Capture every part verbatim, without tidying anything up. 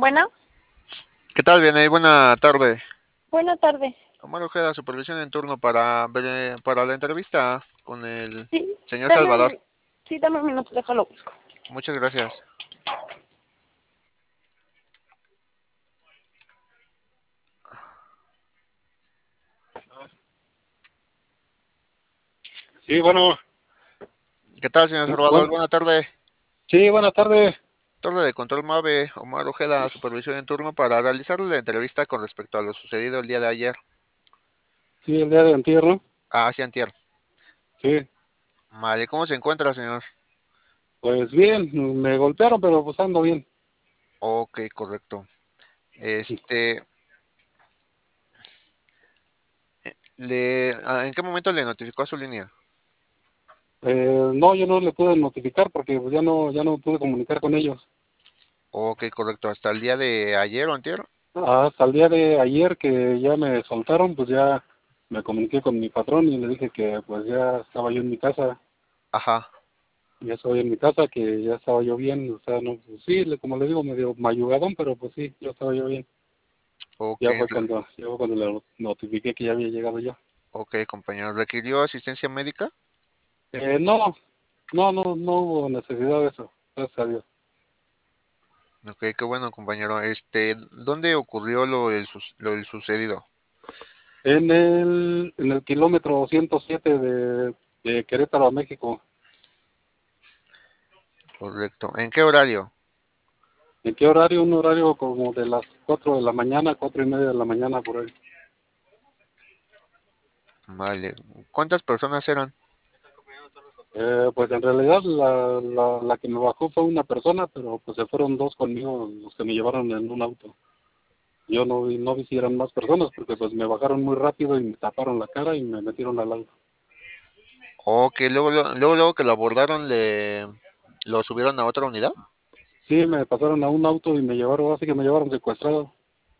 Bueno, ¿Qué tal? Bien, ahí, buena tarde. buena tarde. Omar Ojeda, supervisión en turno para, ver- para la entrevista con el Sí, señor dame Salvador. un, sí, dame un minuto, déjalo busco. Muchas gracias. Sí, bueno, ¿Qué tal, señor Salvador? bueno, Buena tarde. sí, buenas tardes. Torre de control MAVE, Omar Ojeda, supervisión en turno para realizar la entrevista con respecto a lo sucedido el día de ayer. Sí, el día de antier, ¿no? Ah, sí, antier. Sí, Vale, ¿cómo se encuentra, señor? pues bien, me golpearon, pero pues ando bien. Ok, correcto. Este, le, ah, ¿en qué momento le notificó a su línea? Eh, no, yo no le pude notificar porque pues, ya no, ya no pude comunicar con ellos. Ok, correcto. ¿Hasta el día de ayer o antier? Hasta el día de ayer que ya me soltaron, pues ya me comuniqué con mi patrón y le dije que pues ya estaba yo en mi casa, Ajá. ya estaba yo en mi casa, que ya estaba yo bien, o sea, no, pues sí, le- como le digo, medio mayugadón, pero pues sí, ya estaba yo bien. Ok, Ya fue cuando, ya fue cuando le notifiqué que ya había llegado yo. ok, compañero. ¿Requirió asistencia médica? Eh, no, no, no, no hubo necesidad de eso, gracias a Dios. Ok, qué bueno, compañero. Este, ¿dónde ocurrió lo del, sus- lo del sucedido? En el, en el kilómetro ciento siete de, de Querétaro a México. Correcto. ¿En qué horario? ¿En qué horario? Un horario como de las cuatro de la mañana, cuatro y media de la mañana por ahí. Vale. ¿Cuántas personas eran? Eh, pues en realidad la, la, la que me bajó fue una persona, pero pues se fueron dos conmigo los que me llevaron en un auto. Yo no vi, no vi si eran más personas porque pues me bajaron muy rápido y me taparon la cara y me metieron al auto. Ok, luego, luego, luego, luego que lo abordaron, le, lo subieron a otra unidad. Sí, me pasaron a un auto y me llevaron, así que me llevaron secuestrado.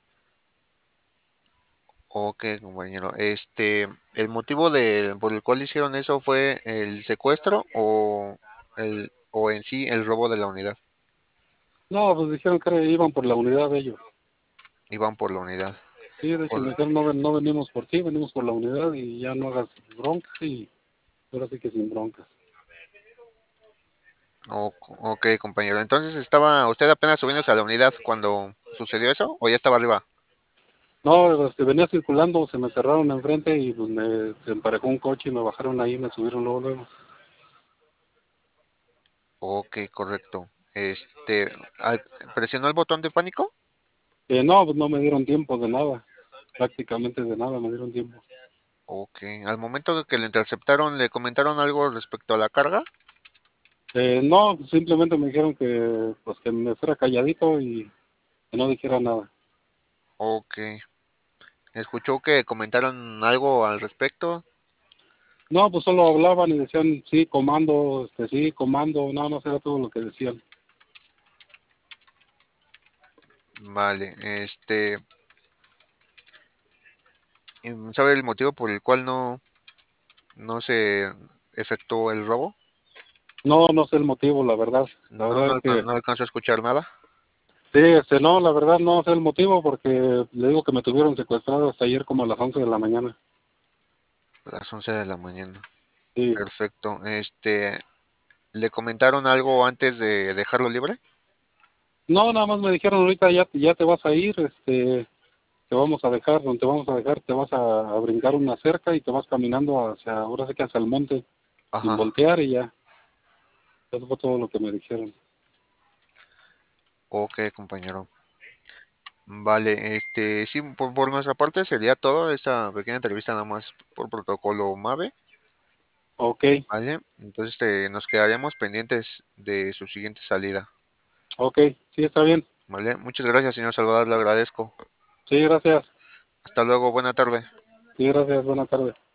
Ok, compañero. Este, ¿el motivo de, por el cual hicieron eso fue el secuestro o el, o en sí el robo de la unidad? No, pues dijeron que iban por la unidad de ellos. Iban por la unidad. Sí, de hecho me Por- dijeron, no, ven- no venimos por ti, venimos por la unidad y ya no hagas broncas y ahora sí que sin broncas. o- ok, compañero. Entonces, ¿estaba usted apenas subiéndose a la unidad cuando sucedió eso o ya estaba arriba? No, este, venía circulando, se me cerraron enfrente y pues me se emparejó un coche y me bajaron ahí y me subieron luego, luego. Ok, correcto. Este, al- ¿presionó el botón de pánico? Eh, no, pues no me dieron tiempo de nada, prácticamente de nada me dieron tiempo. Ok, al momento de que lo interceptaron, ¿le comentaron algo respecto a la carga? Eh, no, pues, simplemente me dijeron que pues que me fuera calladito y que no dijera nada. Ok, ¿escuchó que comentaron algo al respecto? No, pues solo hablaban y decían, sí, comando, este, sí, comando, nada más era todo lo que decían. Vale, este, ¿y ¿sabe el motivo por el cual no, no se efectuó el robo? No, no sé el motivo, la verdad. La No, verdad no, es alca- que, no alcanzó a escuchar nada. sí, este, no, la verdad no sé el motivo porque le digo que me tuvieron secuestrado hasta ayer como a las once de la mañana. A las once de la mañana. Sí. Perfecto. Este, ¿le comentaron algo antes de dejarlo libre? No, nada más me dijeron ahorita ya, ya te vas a ir, este, te vamos a dejar, donde te vamos a dejar, te vas a, a brincar una cerca y te vas caminando hacia, ahora sí que hacia el monte, sin Ajá. voltear y ya. Eso fue todo lo que me dijeron. Ok, compañero. Vale, este, sí, por, por nuestra parte sería todo esta pequeña entrevista nada más por protocolo MAVE, Ok, ¿vale? Entonces este, nos quedaremos pendientes de su siguiente salida, ok, sí, está bien. ¿vale? Muchas gracias, señor Salvador, le agradezco. Sí, gracias. Hasta luego, buena tarde. Sí, gracias, buenas tardes.